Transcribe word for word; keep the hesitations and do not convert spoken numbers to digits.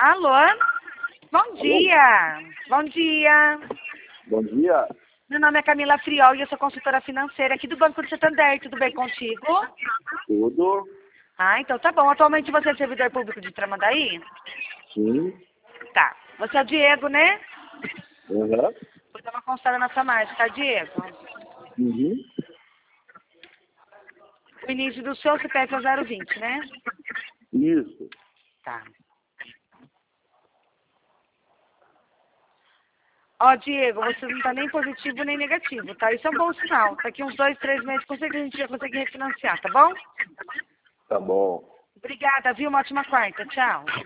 Alô? Bom dia. Bom dia. Bom dia. Meu nome é Camila Friol e eu sou consultora financeira aqui do Banco do Santander. Tudo bem contigo? Tudo? Ah, então tá bom. Atualmente você é servidor público de Tramandaí? Sim. Tá. Você é o Diego, né? Uhum. Vou dar uma consultada na sua marcha, tá, Diego? Uhum. O início do seu C P F é o zero vinte, né? Isso. Tá. Ó, Diego, você não tá nem positivo nem negativo, tá? Isso é um bom sinal. Daqui uns dois, três meses com certeza a gente já consegue refinanciar, tá bom? Tá bom. Obrigada, viu? Uma ótima quarta. Tchau.